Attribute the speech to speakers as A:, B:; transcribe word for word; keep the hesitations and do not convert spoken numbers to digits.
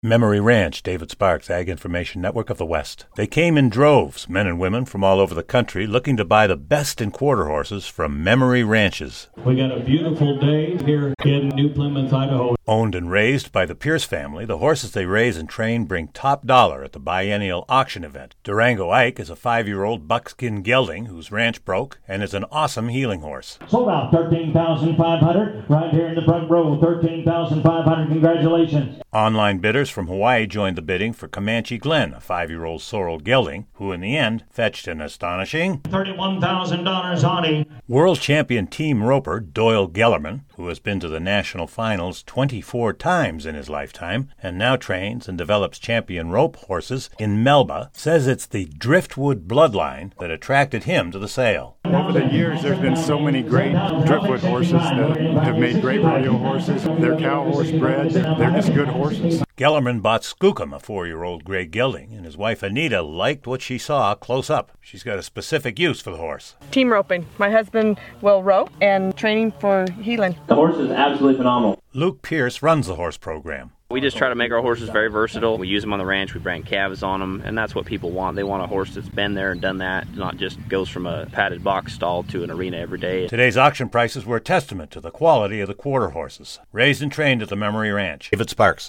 A: Memory Ranch, David Sparks, Ag Information Network of the West. They came in droves, men and women from all over the country, looking to buy the best in quarter horses from Memory Ranches.
B: We got a beautiful day here in New Plymouth, Idaho.
A: Owned and raised by the Pierce family, the horses they raise and train bring top dollar at the biennial auction event. Durango Ike is a five-year-old buckskin gelding whose ranch broke and is an awesome healing horse.
B: Sold out thirteen thousand five hundred dollars right here in the front row. thirteen thousand five hundred dollars. Congratulations.
A: Online bidders from Hawaii joined the bidding for Comanche Glen, a five-year-old sorrel gelding, who in the end fetched an astonishing
B: thirty-one thousand dollars on him.
A: World champion team roper Doyle Gellerman, who has been to the national finals twenty-four times in his lifetime and now trains and develops champion rope horses in Melba, says it's the Driftwood bloodline that attracted him to the sale.
C: Over the years, there's been so many great Driftwood horses that have made great rodeo horses. They're cow horse bred. They're just good horses.
A: Gellerman bought Skookum, a four-year-old gray gelding, and his wife Anita liked what she saw close up. She's got a specific use for the horse.
D: Team roping. My husband will rope and training for healing.
E: The horse is absolutely phenomenal.
A: Luke Pierce runs the horse program.
F: We just try to make our horses very versatile. We use them on the ranch, we brand calves on them, and that's what people want. They want a horse that's been there and done that, not just goes from a padded box stall to an arena every day.
A: Today's auction prices were a testament to the quality of the quarter horses, raised and trained at the Memory Ranch. David Sparks.